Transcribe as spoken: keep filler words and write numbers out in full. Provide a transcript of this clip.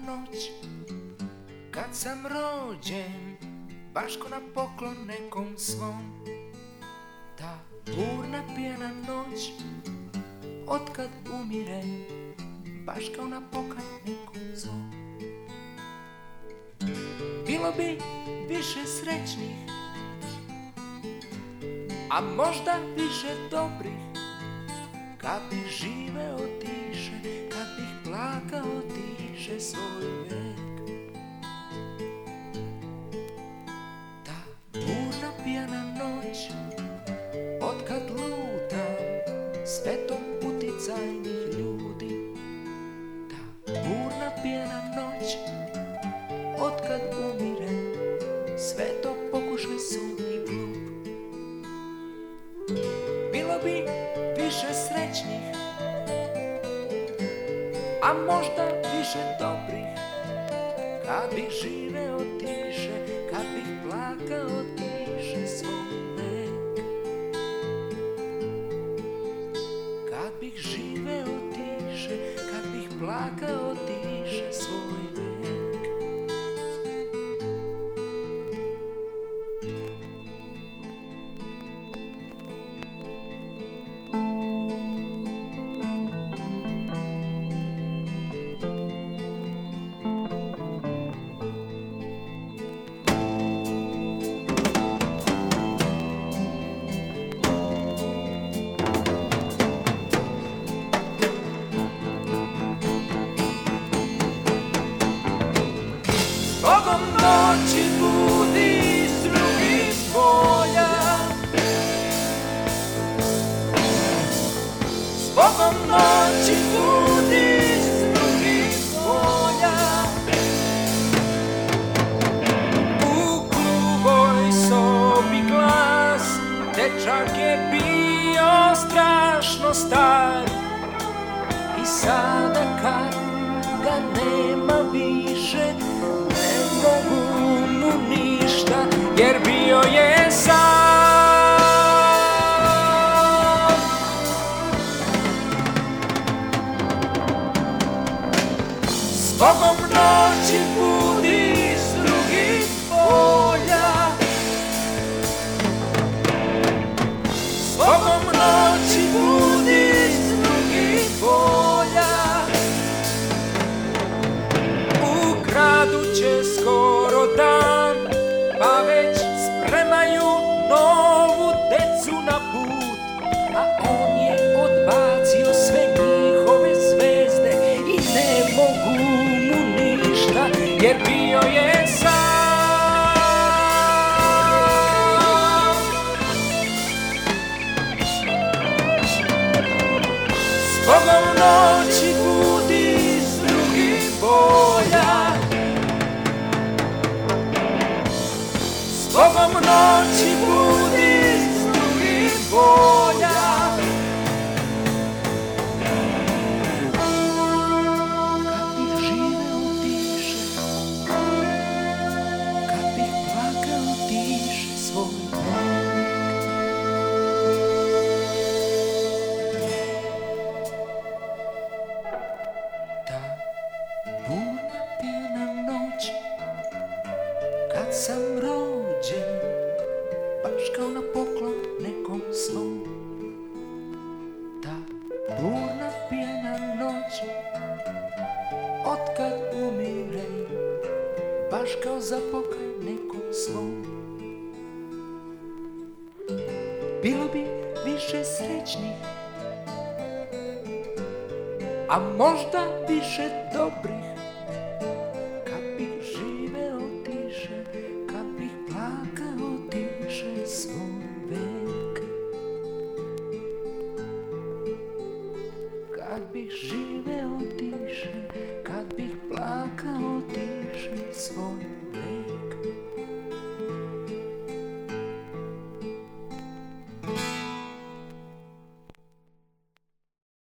noć kad sam rođen, baš ko na poklon nekom svom. Ta burna pijana noć, otkad umirem, baš kao na pokaj nekom svom. Bilo bi više srećnih, a možda više dobrih, kad bih živeo tiše, kad bih plakao tiše svoj vek. Ta burna pijana noć, otkad lutam svetom uticajnih ljudi. Ta burna pijana noć, otkad umirem, sve to pokušaj sud i glup. Bilo bi više srećnih, a možda više dobrih, kad bih živeo tiše, kad bih plakao tiše svoj vek. Kad bih živeo tiše, kad bih plakao tiše svoj vek. Zbogom noći budi iz drugih polja, zbogom noći budi iz drugih polja. U gluvoj sobi glas, dečak je bio strašno star, i sada kad ga nema više, ne mogu mu ništa, jer bio je sam. Zbogom noći budi iz drugih polja, zbogom noći budi iz drugih polja. U gradu će skoro dan, pa već spremaju novu decu na put, a on je odbacio sve njihove zvezde i ne mogu mu ništa, jer bio je sam. Zbogom noći budi iz drugih polja, zbogom noći budi iz drugih polja. Kad bih živeo tiše, kad bih plakao tiše svoj vek. Ta burna pijana noć, kad sam rođen, baš kao na poklon nekom svom. Ta burna pijana noć, otkad umirem, baš kao za pokaj nekom svom. Bilo bi više srećnih, a možda više dobrih, kad bih živeo tiše, kad bih plakao tiše svoj vek. Kad bih živeo tiše, kad bih plakao tiše svoj vek.